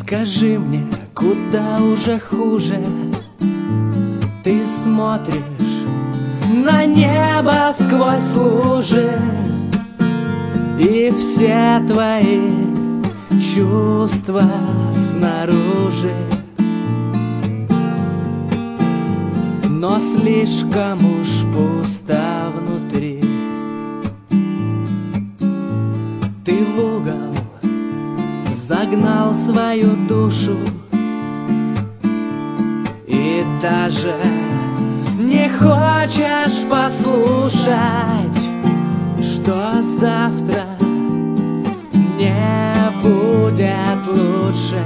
Скажи мне, куда уже хуже ты смотришь на небо сквозь лужи, и все твои чувства снаружи, но слишком уж пусто внутри. Ты в угол загнал свою душу и даже не хочешь послушать, что завтра не будет лучше,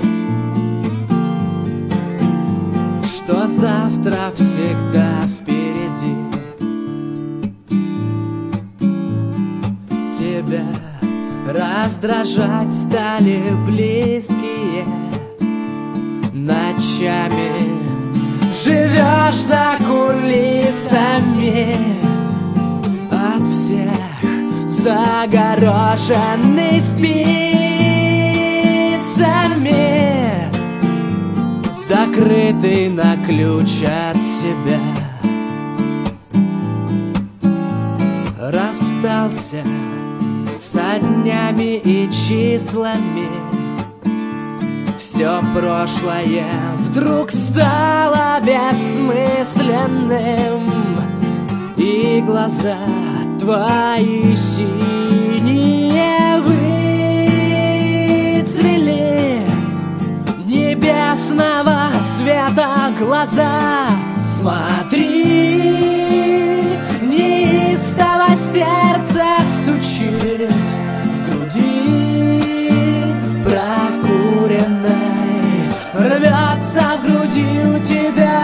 что завтра всегда впереди. Тебя раздражать стали близкие ночами, живешь за кулисами, от всех загорошенный спицами, закрытый на ключ от себя. Расстался со днями и числами, все прошлое вдруг стало бессмысленным, и глаза твои синие выцвели, небесного цвета глаза. Смотри, неистово сердце стучит в груди прокуренной, рвется в груди у тебя.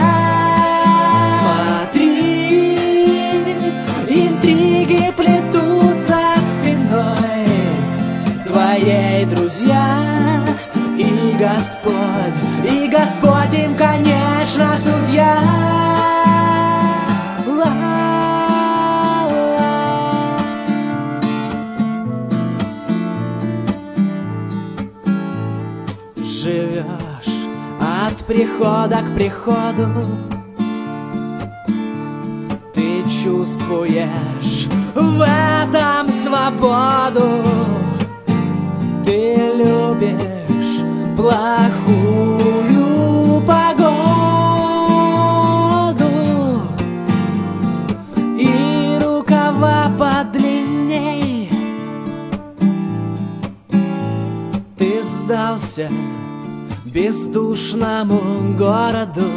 Смотри, интриги плетут за спиной твоей друзья, и Господь им, конечно, судья. Живешь от прихода к приходу, ты чувствуешь в этом свободу, ты любишь плохую погоду и рукава подлинней. Ты сдался бездушному городу,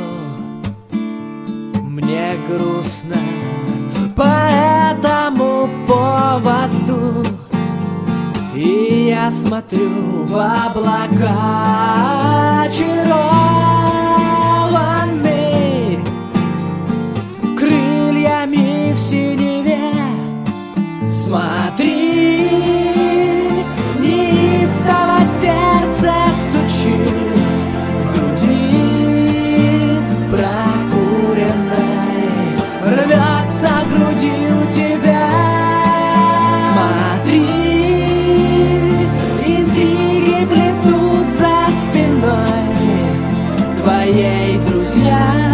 мне грустно по этому поводу, и я смотрю в облака очарованный, крыльями в синеве. Смотри, неистово сердце стучит в груди прокуренной, рвется в груди у тебя. Смотри, интриги плетут за спиной твоей друзья,